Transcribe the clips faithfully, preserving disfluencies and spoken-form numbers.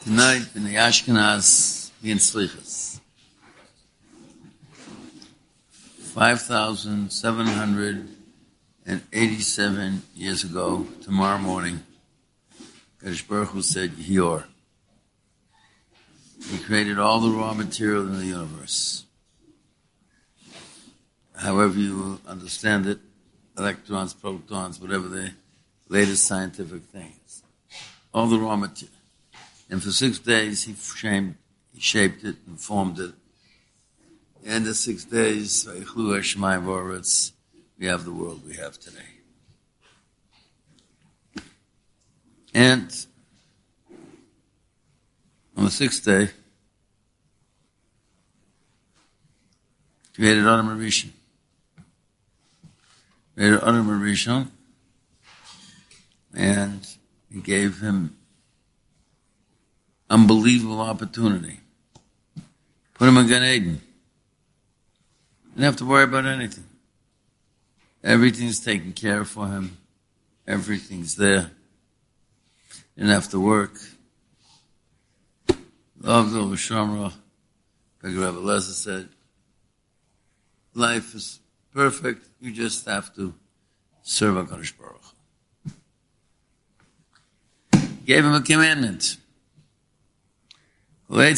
Tonight, in the Ashkenaz, being Slichas. five thousand seven hundred eighty-seven years ago, tomorrow morning, Kadosh Baruch Hu said, Yor. He created all the raw material in the universe. However you understand it, electrons, protons, whatever the latest scientific things. All the raw material. And for six days, he shaped, he shaped it and formed it. And the six days, we have the world we have today. And on the sixth day, created Adam Rishon. Created Adam Rishon, and he gave him unbelievable opportunity. Put him in Gan Eden. Didn't have to worry about anything. Everything's taken care of for him. Everything's there. Didn't have to work. Loved over Shamra. Rabbi Eliezer said, life is perfect. You just have to serve HaKadosh Baruch Hu. Gave him a commandment. One,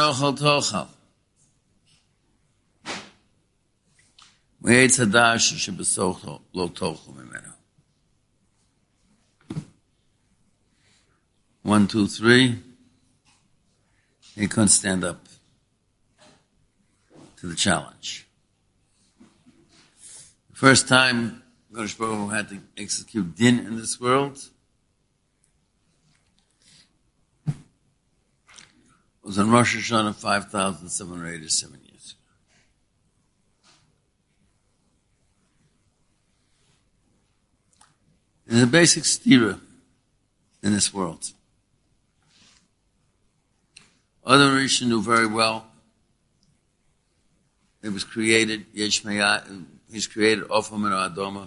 two, three. He couldn't stand up to the challenge. The first time Kadosh Baruch Hu had to execute din in this world was on Rosh Hashanah five thousand seven hundred eighty-seven years ago. There's a basic stira in this world. Other Rishon knew very well it was created, Yesh Me'ah, he's created Ofam and Adoma.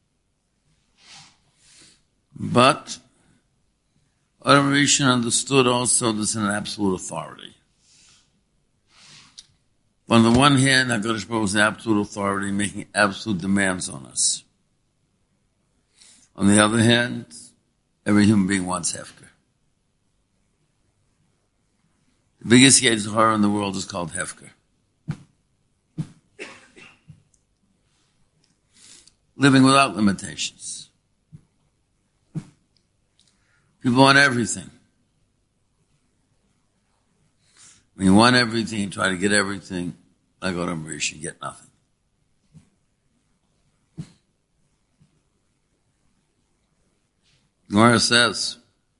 But Adam Rishon understood also there's an absolute authority. On the one hand, HaKadosh Baruch Hu is absolute authority, making absolute demands on us. On the other hand, every human being wants hefker. The biggest Yetzer Hara in the world is called hefker. Living without limitations. People want everything. When you want everything, you try to get everything, like Adam Rishon, you get nothing. Gemara says,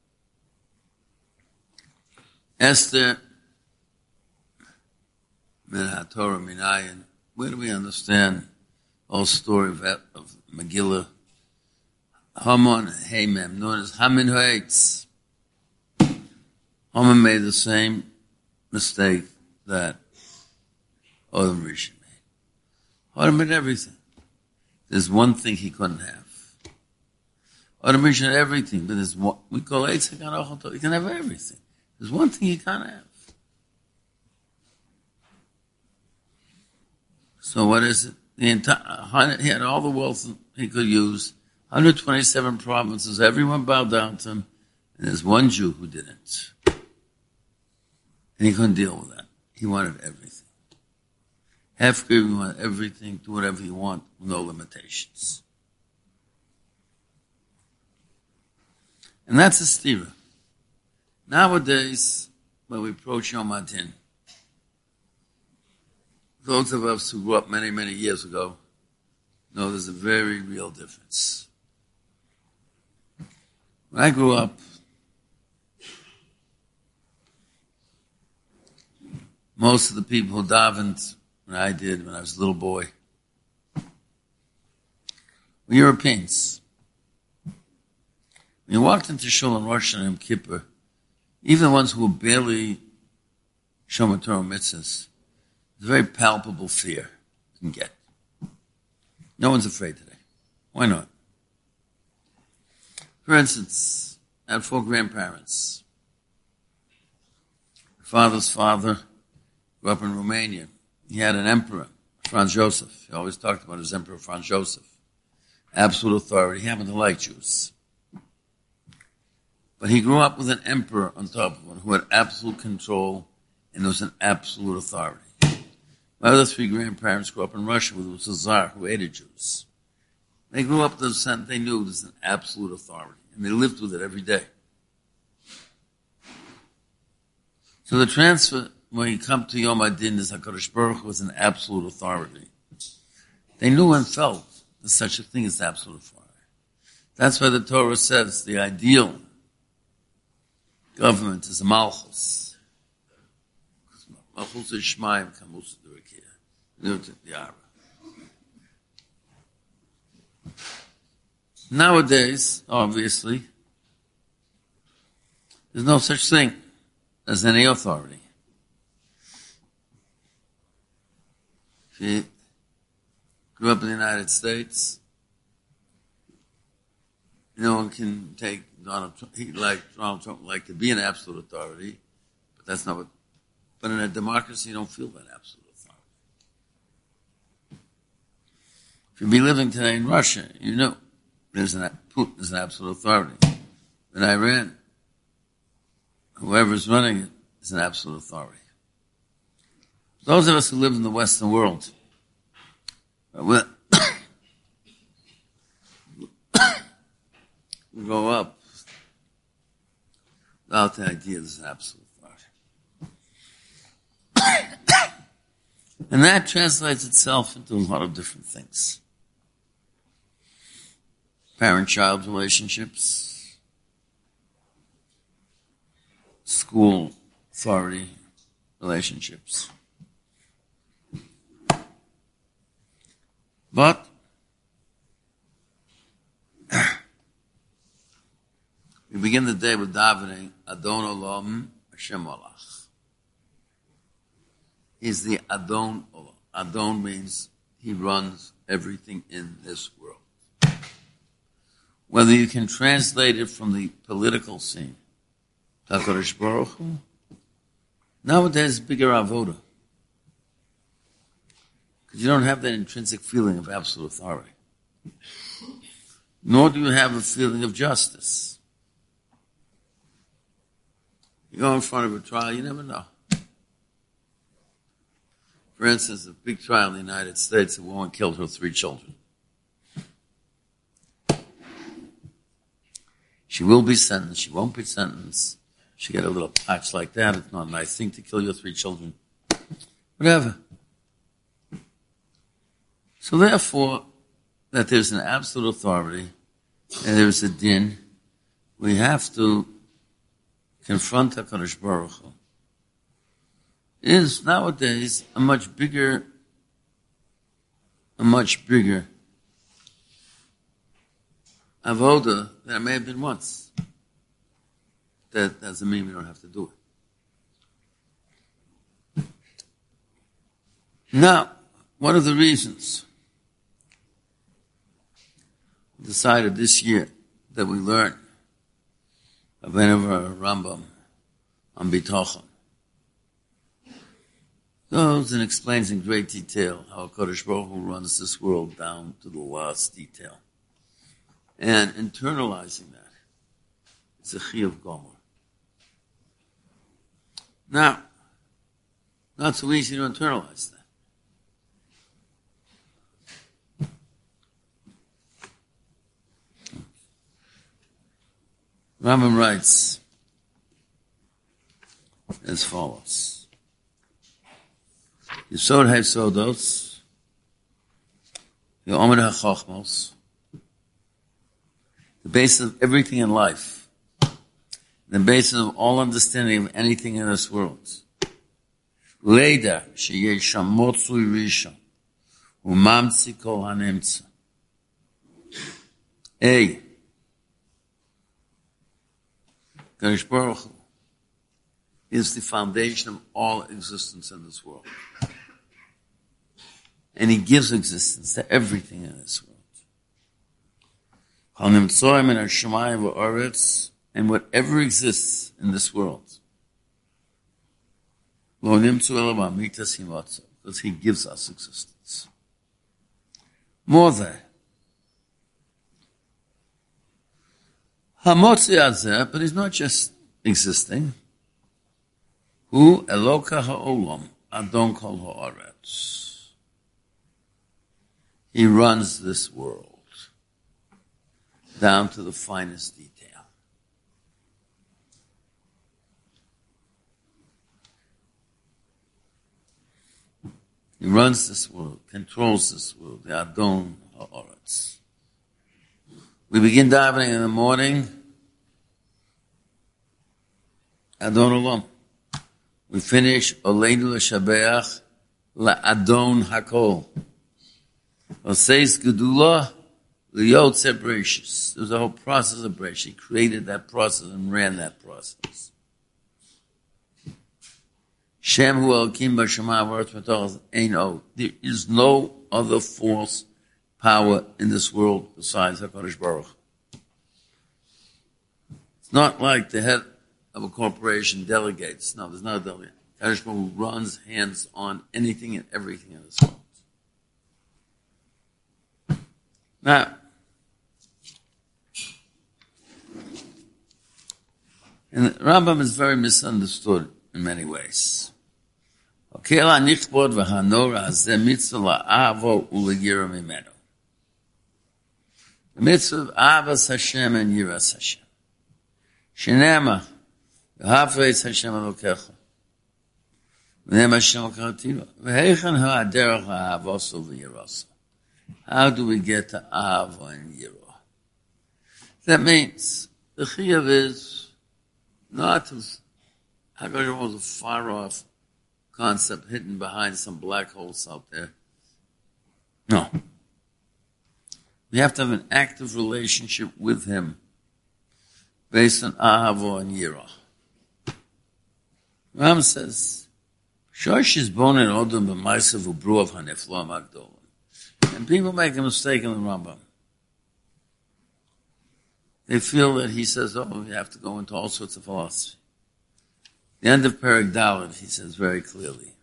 Esther, min haTorah minayin. Where do we understand the whole story of, of Megillah? Haman Haman, known as Haman Hates. Haman made the same mistake that Adam Rishon made. Adam had everything. There's one thing he couldn't have. Adam Rishon had everything, but there's one, we call it, he can have everything. There's one thing he can't have. So what is it? The entire, he had all the wealth he could use. one hundred twenty-seven provinces, everyone bowed down to him, and there's one Jew who didn't. And he couldn't deal with that. He wanted everything. Hefker, you want everything, do whatever you want, with no limitations. And that's a stira. Nowadays, when we approach Yom Hadin, those of us who grew up many, many years ago know there's a very real difference. When I grew up, most of the people who davened when I did, when I was a little boy, were Europeans. When you walked into Shul on Rosh Hashanah and Yom Kippur, even the ones who were barely Shomer Torah mitzvahs, there's a very palpable fear you can get. No one's afraid today. Why not? For instance, I had four grandparents. father's father grew up in Romania. He had an emperor, Franz Joseph. He always talked about his emperor, Franz Joseph. Absolute authority. He happened to like Jews. But he grew up with an emperor on top of him who had absolute control and was an absolute authority. My other three grandparents grew up in Russia where there was a Tsar who hated Jews. They grew up with the sense they knew it was an absolute authority, and they lived with it every day. So the transfer, when you come to Yom Adin, is HaKadosh Baruch Hu was an absolute authority. They knew and felt there's such a thing as absolute authority. That's why the Torah says the ideal government is a Malchus. Malchus is Shemaim, Kamus Durakia. Nowadays, obviously, there's no such thing as any authority. If you grew up in the United States, no one can take Donald Trump. He like Donald Trump like to be an absolute authority, but that's not what. But in a democracy, you don't feel that absolute authority. If you be living today in Russia, you know there's an Putin is an absolute authority. In Iran, whoever's running it is an absolute authority. Those of us who live in the Western world, we grow up without the idea there's an absolute authority. And that translates itself into a lot of different things. Parent-child relationships, school authority relationships. But we begin the day with davening Adon Olam Hashem Olach. He's the Adon Olam. Adon means he runs everything in this world. Whether you can translate it from the political scene, HaKadosh Baruch Hu, nowadays bigger avoda. Because you don't have that intrinsic feeling of absolute authority. Nor do you have a feeling of justice. You go in front of a trial, you never know. For instance, a big trial in the United States, a woman killed her three children. She will be sentenced, she won't be sentenced. She get a little patch like that, it's not a nice thing to kill your three children. Whatever. So therefore, that there's an absolute authority, and there's a din, we have to confront HaKadosh Baruch Hu. Is nowadays a much bigger, a much bigger avoda than it may have been once. That doesn't mean we don't have to do it. Now, one of the reasons we decided this year that we learn of Venerable Rambam on Bitochen goes and explains in great detail how HaKadosh Baruch Hu runs this world down to the last detail. And internalizing that, it's a chiyuv gomer. Now, not so easy to internalize that. Rambam writes as follows. Yesod HaYesodos, Yomer HaChochmos, the basis of everything in life, the basis of all understanding of anything in this world. Leda sheyesh motzui rishon umamtzi kol hanemtza. A. HaKadosh Baruch Hu is the foundation of all existence in this world. And he gives existence to everything in this world. And whatever exists in this world. Lo nimtzu ela b'amitas himotza, because he gives us existence. More than Hamotzi azeh, but he's not just existing. Hu Eloka ha'olam, Adon kol ha'aretz. He runs this world down to the finest detail. He runs this world, controls this world, the Adon ha'aretz. We begin davening in the morning, Adon Olam. We finish Oleinu l'shabeach la'Adon Hakol. Oseis Gedula l'Yotze Bereshis. There was a whole process of Bereshis. He created that process and ran that process. Shem hu Elokim b'Shema v'Aretz v'Torah ein od. There is no other force, power in this world besides HaKadosh Baruch. It's not like the head of a corporation delegates. No, there's no delegate. HaKadosh Baruch Hu runs hands on anything and everything in this world. Now, and the Rambam is very misunderstood in many ways. Okay, la nichbod v'hanora hazeh mitzvah la'avo u'legira mimenu. The mitzvah of Avas Hashem and Yiras Hashem. Shenema, V'hafreis Hashem Elokecha. V'nem Hashem Elokecha. V'heichan ha'aderech ha'avoso v'yiraso. How do we get to Ava and Yira? That means the Chiyuv is not to, HaKadosh was a far off concept hidden behind some black holes out there. No. We have to have an active relationship with Him based on Ahava and Yirah. Ram says, Shosh is born in Odom b'maisav u'bruav hanefloam agdolim. And people make a mistake in the Rambam. They feel that he says, oh, we have to go into all sorts of philosophy. The end of Perek Dalet, he says very clearly.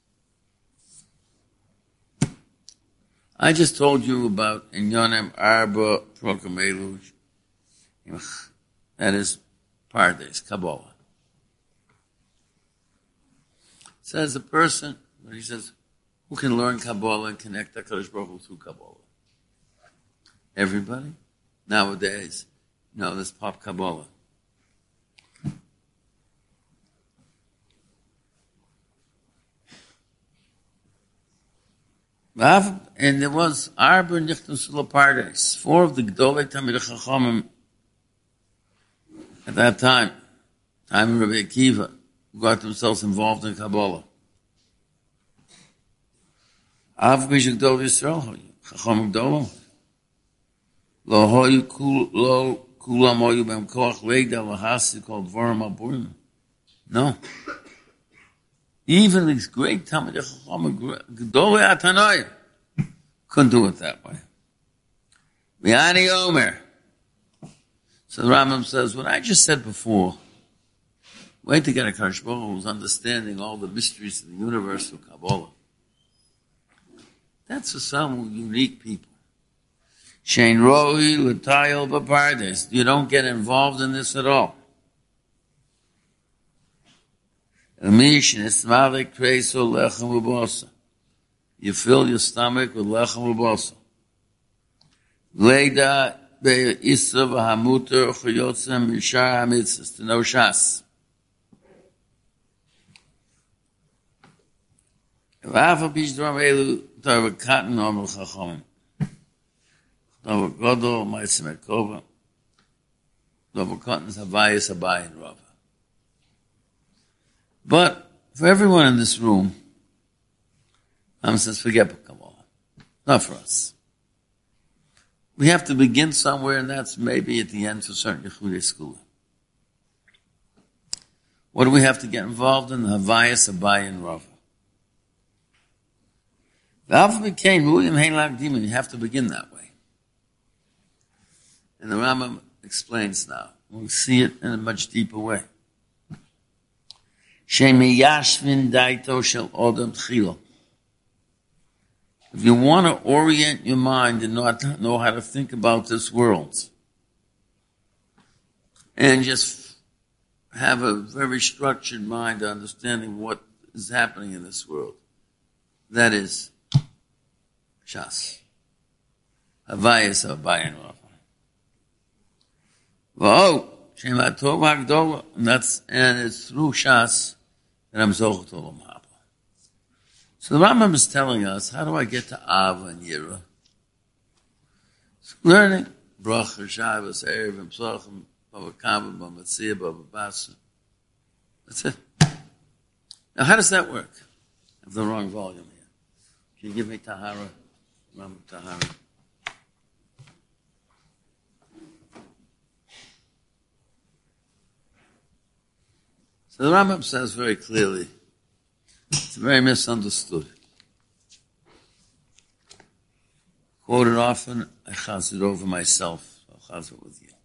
I just told you about Inyonem Arba Prokamelu. That is Pardes, Kabbalah. It says a person, he says, who can learn Kabbalah and connect HaKadosh Baruch Hu through Kabbalah? Everybody? Nowadays, no, there's pop Kabbalah. And there was Arba Nichtus Pardes, four of the Gedolei Talmidei Chachamim at that time, time of Rabbi Akiva, who got themselves involved in Kabbalah. Av Bishuk Dol Yisrael, Chacham Gdolim. Lo hoyu lo kulam hoyu bem koach leigda lahasi called Dvarim Aburim. No. Even these great Talmidei Chacham Gdolei Atanoim couldn't do it that way. V'ani Omer. So the Rambam says, what I just said before, wait to get a HaKadosh Baruch Hu who's understanding all the mysteries of the universe of Kabbalah. That's for some unique people. Shein roi l'tayil b'pardes. You don't get involved in this at all. You fill your stomach with lechem u'bosa. Leida be'isra v'hamuter chuyotzem mishar hamitzvos. To know Shas. V'afa b'shdram elu Tava Katan Omel Chachamim. Tava Godol Maitzim Ekova. Tava Katan Havayis Abai and Rava. But for everyone in this room, Ram says, forget Kabbalah. Not for us. We have to begin somewhere, and that's maybe at the end for certain Yechudei Skula. What do we have to get involved in? Havayis Abai and Rava. The alphabet became William Hainlag Demon. You have to begin that way. And the Rambam explains now. We'll see it in a much deeper way. Shemiyashvin daito shel odom tchilo. If you want to orient your mind and not know how to think about this world, and just have a very structured mind understanding what is happening in this world, that is Shas. Havayas Havayan Rafa. Whoa, Shem HaTov HaGdola. And that's, and it's through Shas that I'm Zochot Olam Haba. So the Rambam is telling us, how do I get to Ava and Yira? It's learning. Bracha, Shabbos, Erev, Psachim, Bava Kava, Bava Matzia, Bava Basa. That's it. Now how does that work? I have the wrong volume here. Can you give me Tahara? Rambam Tahara. So the Rambam says very clearly, it's very misunderstood. Quoted often, I chaz it over myself, I'll chaz it with you.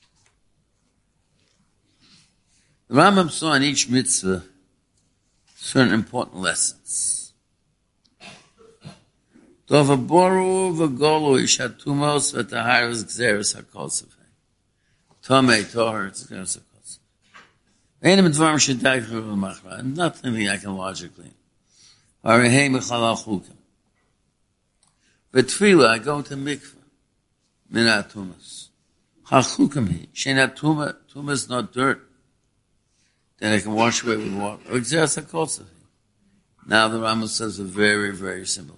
The Rambam saw in each mitzvah certain important lessons. Tova boru v'golu ishatumos v'taharas gzeres hakosef. Tomei tohar gzeres hakosef. Nothing I can logically. But tefillah, I go to mikveh. Minat tumas. Hachukim hi. Shenat tuma. Tuma is not dirt. Then I can wash away with water. Now the Rambam says a very, very simple.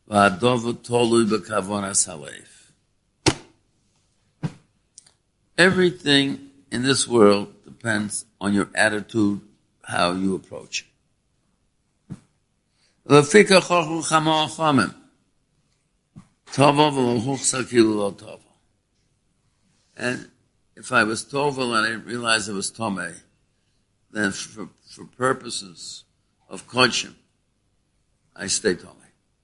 Everything in this world depends on your attitude, how you approach it. And if I was tovel and I didn't realize it was tomei, then for, for purposes of kodshim, I stay tomei.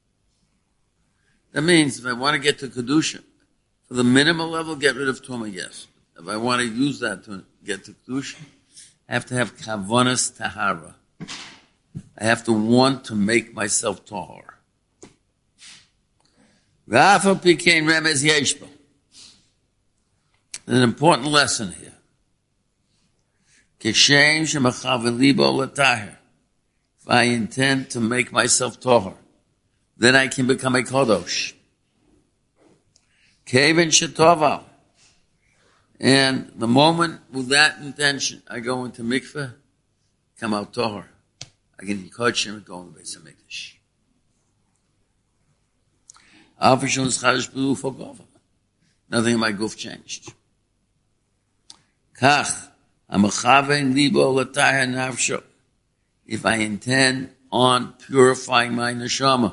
That means if I want to get to kedusha, for the minimal level, get rid of tomei, yes. If I want to use that to get to kedusha, I have to have kavonas tahara. I have to want to make myself tahor. V'afal pikein remez yeshba. An important lesson here. Kishem shemachaven libo l'tahir. If I intend to make myself tahor, then I can become a kodosh. Keven shetoval. And the moment with that intention, I go into mikveh, come out tahor. I can eat kodshim and go in the Beis HaMikdash. Nothing in my goof changed. Kach, amachaven libo l'tahir nafsho. If I intend on purifying my neshama.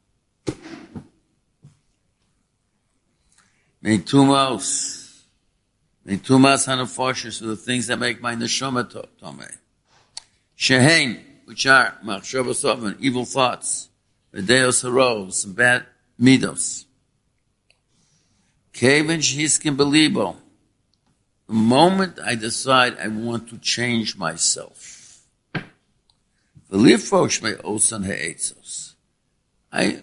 Meitumos. Mitumas hanafoshes are the things that make my neshama tomei. Shehein, which are machshavos oven, evil thoughts, v'deos haros, and bad midos. Kevin shehiskim belibo. The moment I decide I want to change myself, v'lifrosh me osan ha'etzos. I,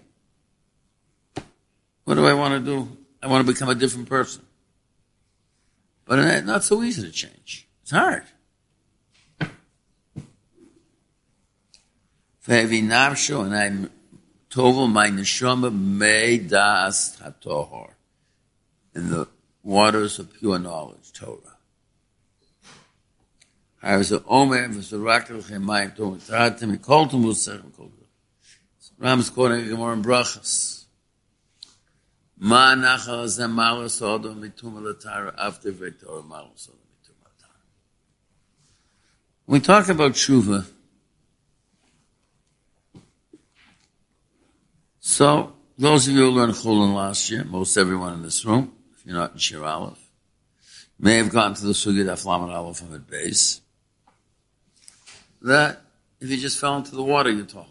what do I want to do? I want to become a different person. But it's not so easy to change. It's hard. And I'm tovel my neshama may das hatohor in the waters of pure knowledge, Torah. I was a omer, was a rakel chemayim to mitratim, koltum usechem koltum. Ram's quoting Gemara in Brachas. Ma nachal zem malos odom mitum l'tara after v'torah malos odom mitum l'tara. When we talk about tshuva, so those of you who learned Chulin last year, most everyone in this room, if you're not in Shir Aleph, may have gone to the Sugya Daf Lamed Aleph from at base, that if you just fell into the water, you're tall.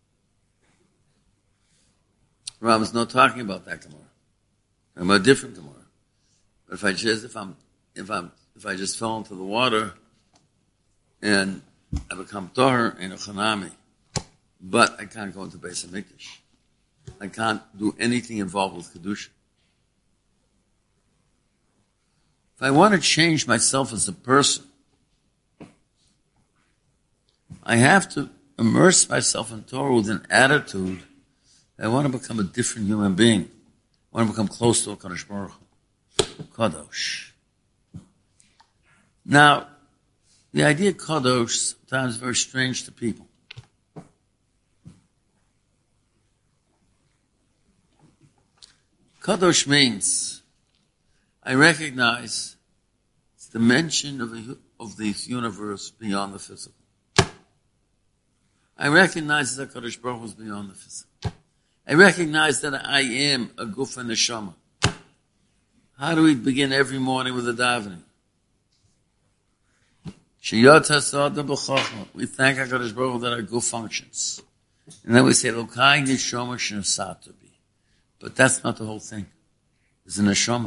Rambam's not talking about that Gemara. I'm a different Gemara. But if I just, if I'm, if I'm, if I just fell into the water and I become Torah in a Chanami, but I can't go into Beis HaMikdash. I can't do anything involved with Kedusha. If I want to change myself as a person, I have to immerse myself in Torah with an attitude that I want to become a different human being. I want to become close to a Kadosh Baruch Hu. Kadosh. Now, the idea of Kadosh sometimes is very strange to people. Kadosh means I recognize it's the dimension of, a, of this universe beyond the physical. I recognize that Kadosh Baruch Hu is beyond the physical. I recognize that I am a guf and neshama. How do we begin every morning with a davening? We thank HaKadosh Baruch Hu that our guf functions. And then we say, Lokai neshama shenasatabi. But that's not the whole thing. It's a neshama.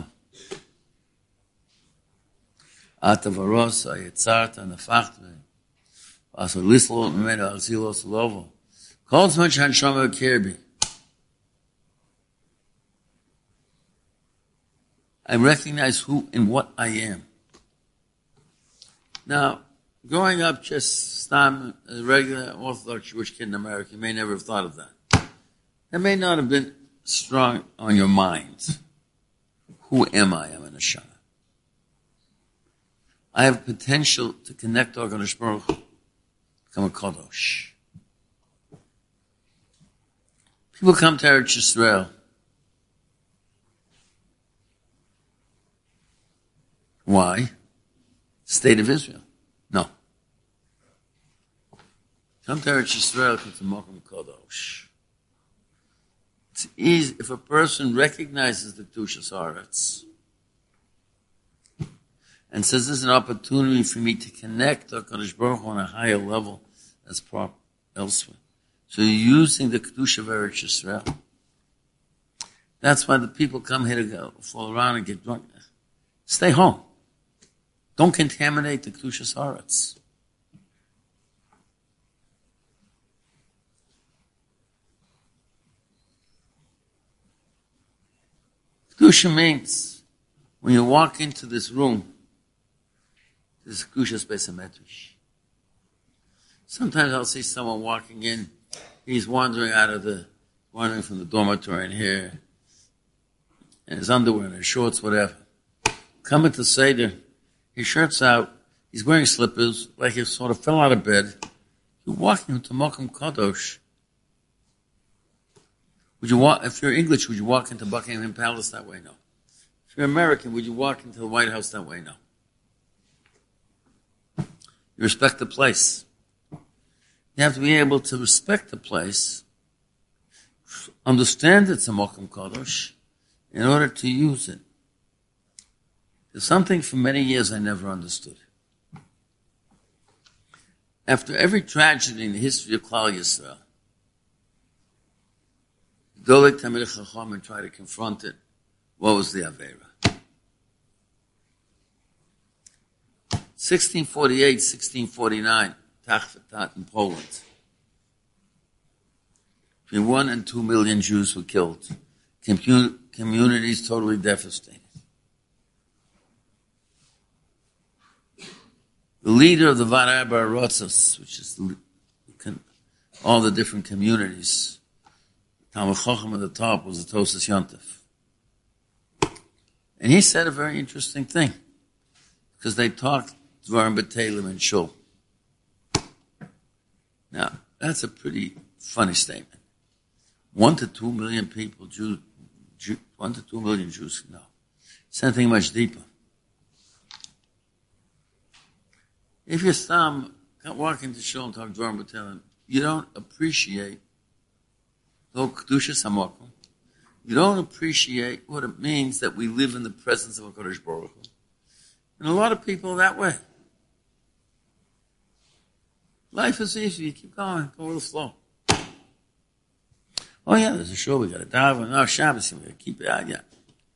Ata varosa, yetzarta, nefachta, aso lislo, memeda, arzilos, lovo. Kol zman shanshama kirbi. I recognize who and what I am. Now, growing up just I'm a regular Orthodox Jewish kid in America, you may never have thought of that. That may not have been strong on your mind. Who am I? I'm a neshama. I have potential to connect to HaKadosh Baruch Hu, become a Kadosh. People come to Eretz Yisrael. Why? State of Israel. No. Come to Eretz Yisrael, come to Mokum Kadosh. It's easy. If a person recognizes the Kedushas Haaretz and says this is an opportunity for me to connect to HaKadosh Baruch Hu on a higher level as proper elsewhere. So you're using the Kedusha of Eretz Yisrael. That's why the people come here to go, fall around and get drunk. Stay home. Don't contaminate the Kedushas Haaretz. Kedusha means when you walk into this room, this is Kedusha's Beis HaMedrash. Sometimes I'll see someone walking in, he's wandering out of the, wandering from the dormitory in here, and his underwear and his shorts, whatever. Coming to Seder, his shirt's out, he's wearing slippers, like he sort of fell out of bed. You're walking into Mokum Kadosh. Would you walk, if you're English, would you walk into Buckingham Palace that way? No. If you're American, would you walk into the White House that way? No. You respect the place. You have to be able to respect the place, understand it's a Mokum Kadosh, in order to use it. There's something for many years I never understood. After every tragedy in the history of Klal Yisrael, Dolek Tamil Chacham tried to confront it. What was the Avera? sixteen forty-eight, sixteen forty-nine, Tachvatat in Poland. Between one and two million Jews were killed. Commun- communities totally devastated. The leader of the Varai Barotzos, which is the, all the different communities, Talmud Chacham at the top was the Tosas Yontif. And he said a very interesting thing, because they talked Dvarim B'Teilim and Shul. Now, that's a pretty funny statement. One to two million people, Jew, Jew, one to two million Jews, no. Something much deeper. If you're some, walk into Shul and talk Dvarim B'Teilim, you don't appreciate the Kedushas HaMokum. You don't appreciate what it means that we live in the presence of HaKadosh Baruch Hu. And a lot of people are that way. Life is easy. You keep going. Go with the flow. Oh, yeah, there's a show. We got to daven. No, Shabbos. We got to keep it out. Yeah.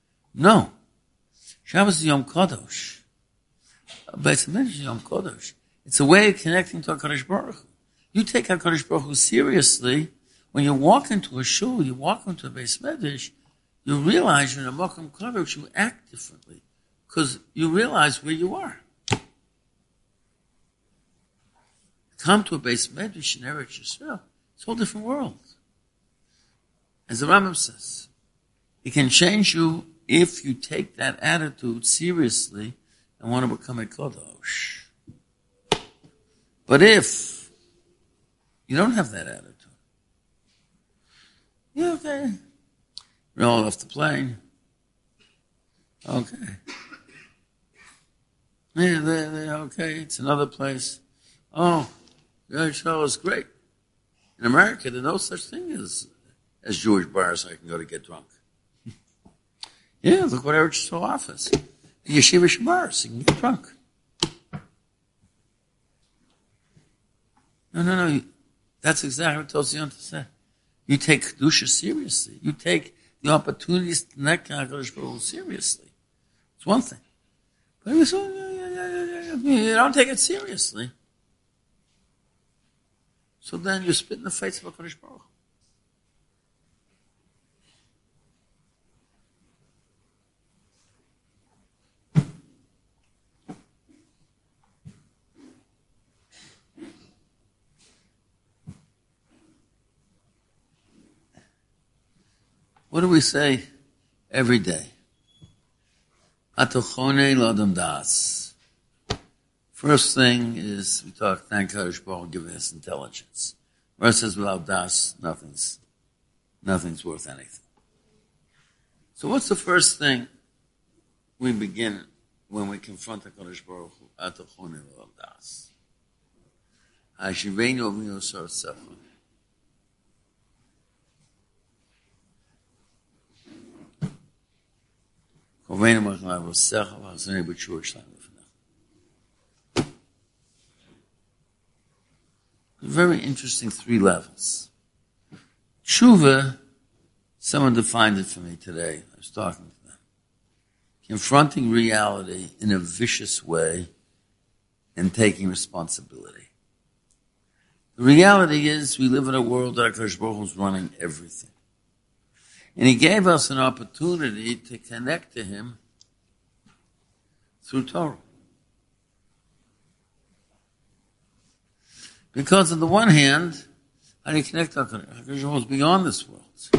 No. Shabbos is Yom Kadosh. Beis HaMikdash is Yom Kadosh. It's a way of connecting to HaKadosh Baruch Hu. You take HaKadosh Baruch Hu seriously. When you walk into a shul, you walk into a Beis Medrash, you realize you're in a Makom Kadosh, you act differently. Because you realize where you are. Come to a Beis Medrash in Eretz Yisrael, it's a whole different world. As the Rambam says, it can change you if you take that attitude seriously and want to become a Kodosh. But if you don't have that attitude, yeah, okay. Roll off the plane. Okay. Yeah, they're, they're okay. It's another place. Oh, the show is great. In America, there's no such thing as as Jewish bars I can go to get drunk. Yeah, look what Eretz Yisrael offers. Yeshiva bars, you can get drunk. No, no, no. That's exactly what Tosiyanta said. You take Kedusha seriously. You take the opportunities to connect to HaKadosh Baruch Hu seriously. It's one thing. But if you, yeah, yeah, yeah, yeah, you don't take it seriously, so then you spit in the face of HaKadosh Baruch Hu. What do we say every day? Atochone l'adam das. First thing is we talk, thank HaKadosh Baruch Hu giving us intelligence. Where it says without das, nothing's, nothing's worth anything. So what's the first thing we begin when we confront HaKadosh Baruch Hu? Atochone l'adam das. Hashivenu avinu sar sefer. Very interesting three levels. Tshuva, someone defined it for me today. I was talking to them. Confronting reality in a vicious way and taking responsibility. The reality is we live in a world that HaKadosh Baruch Hu is running everything. And he gave us an opportunity to connect to him through Torah. Because on the one hand, how do you connect to HaKadosh? HaKadosh Baruch Hu is beyond this world. So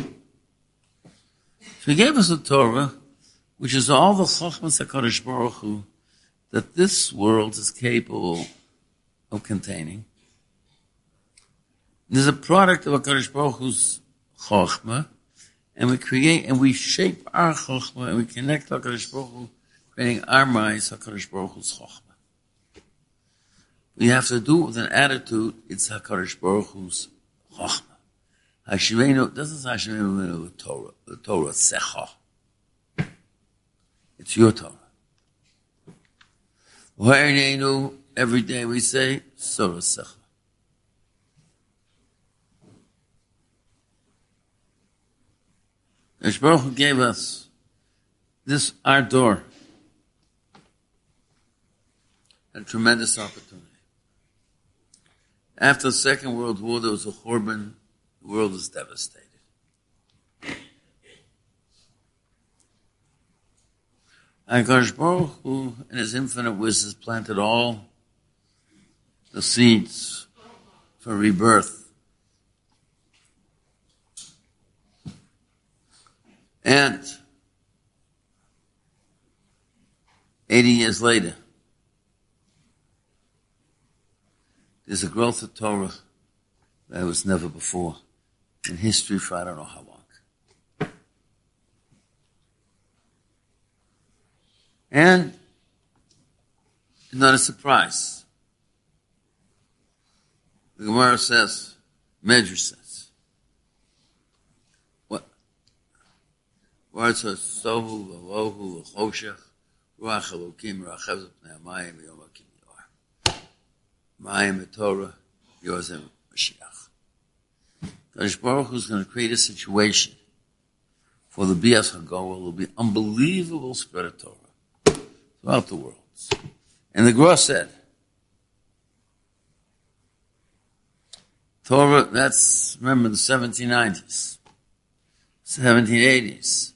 he gave us a Torah, which is all the Chachmas HaKadosh Baruch Hu that this world is capable of containing. There's a product of HaKadosh Baruch Hu's Chachma, and we create, and we shape our Chochmah, and we connect to HaKadosh Baruch Hu, creating our minds, HaKadosh Baruch Hu's Chochmah. We have to do it with an attitude, it's HaKadosh Baruch Hu's Chochmah. Hashivenu, doesn't say Hashivenu the Torah, the Torah Secha. It's your Torah. V'ha'inenu, every day we say, Torah Secha. HaKadosh Baruch Hu gave us this, our door, a tremendous opportunity. After the Second World War, there was a Churban, the world was devastated. And HaKadosh Baruch Hu, in his infinite wisdom, planted all the seeds for rebirth. And eighty years later, there's a growth of Torah that was never before in history for I don't know how long. And it's not a surprise. The Gemara says, Medrash says, words are sohu, v'vohu, v'choshech, ruach elokim, rachevz pnei hamayim, v'yom hakim yor. Mayim v'torah, yozem Mashiach. HaKadosh Baruch Hu is going to create a situation for the Bias HaGoel. There will be unbelievable spread of Torah throughout the world. And the Gra said, Torah, that's, remember, the seventeen nineties, seventeen eighties.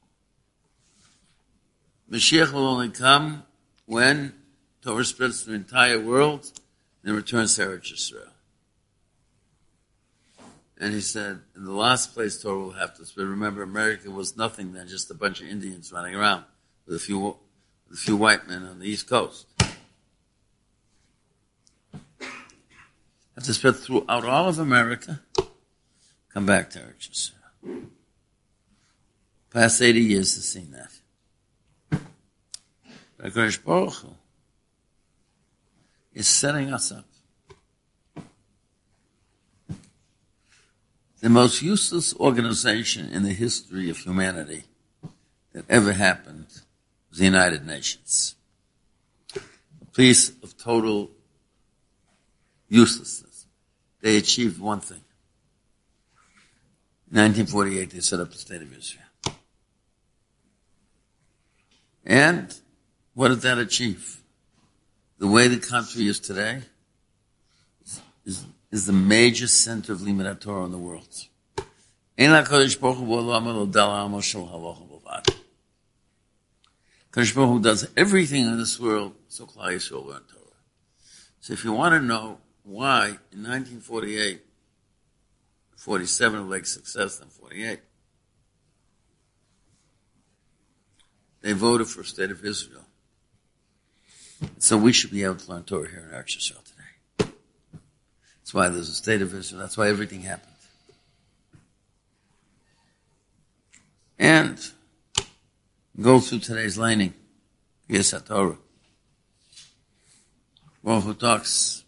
Mashiach will only come when Torah spreads to the entire world and returns to Eretz Yisrael. And he said, in the last place Torah will have to spread. Remember, America was nothing then, just a bunch of Indians running around with a few, with a few white men on the East Coast. Have to spread throughout all of America, come back to Eretz Yisrael. Past eighty years has seen that. But HaKadosh Baruch Hu is setting us up. The most useless organization in the history of humanity that ever happened was the United Nations. A piece of total uselessness. They achieved one thing. In nineteen forty-eight, they set up the State of Israel. And what did that achieve? The way the country is today is, is, is the major center of Limud Torah in the world. Kadosh Baruch Hu does everything in this world so Klal Yisrael learn Torah. So if you want to know why in nineteen forty-eight, forty-seven like success than forty-eight, they voted for a State of Israel. So we should be able to learn Torah here in Eretz Yisrael today. That's why there's a State of Israel. That's why everything happened. And go through today's lining. Yes, Torah. Baruch Hu talks.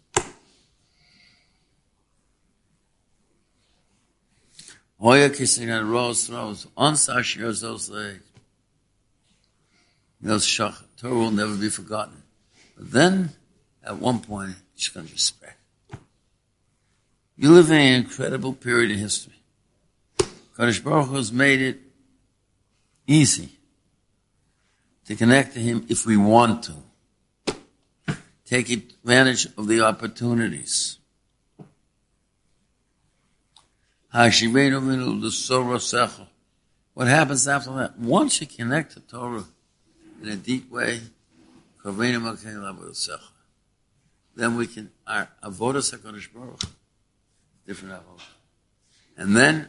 Hoya kissing and rose rose on Sashir Zosle. Torah will never be forgotten. But then, at one point, it's going to just spread. You live in an incredible period in history. Kadosh Baruch Hu has made it easy to connect to Him if we want to. Take advantage of the opportunities. What happens after that? Once you connect to Torah in a deep way, then we can, our avodas HaKadosh Baruch Hu, different avodah. And then,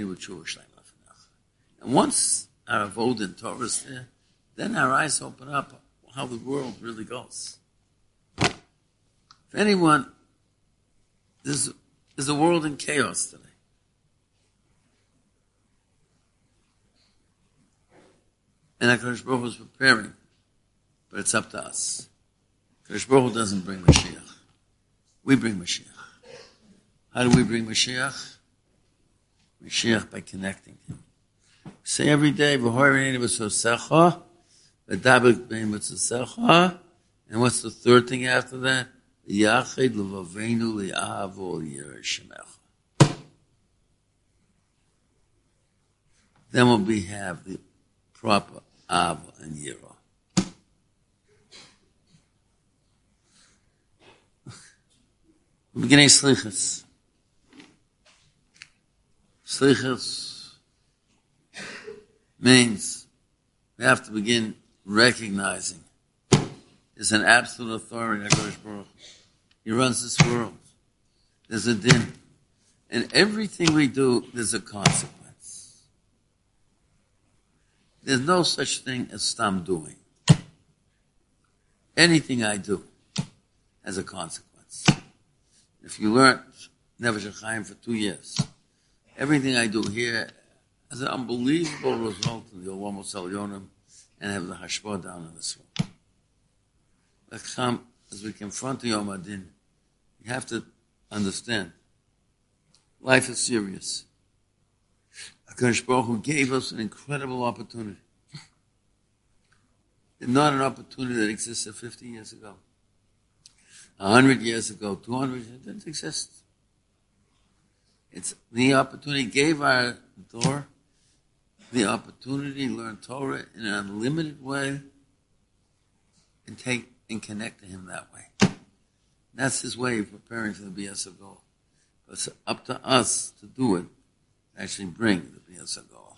and once our avodah in Torah is there, then our eyes open up how the world really goes. If anyone, there's, there's a world in chaos today. And HaKadosh Baruch Hu is preparing, but it's up to us. HaKadosh Baruch Hu doesn't bring Mashiach. We bring Mashiach. How do we bring Mashiach? Mashiach by connecting to Him. Say every day, and what's the third thing after that? Then we'll be have the proper Av and Yira. We're beginning Slichus. Slichus means we have to begin recognizing there's an absolute authority in HaKadosh Baruch Hu. He runs this world. There's a din. And everything we do, there's a consequence. There's no such thing as stam doing. Anything I do has a consequence. If you learn Nefesh HaChaim for two years, everything I do here has an unbelievable result in the Olam Yonim and have the Hashpah down in this world. As we confront the Yom Adin, you have to understand, life is serious. HaKadosh Baruch Hu gave us an incredible opportunity. It's not an opportunity that existed fifty years ago, one hundred years ago, two hundred years ago. It didn't exist. It's the opportunity gave our door the opportunity to learn Torah in an unlimited way and take and connect to Him that way. That's His way of preparing for the B S of Gold. It's up to us to do it, actually bring the Bnei Sagala.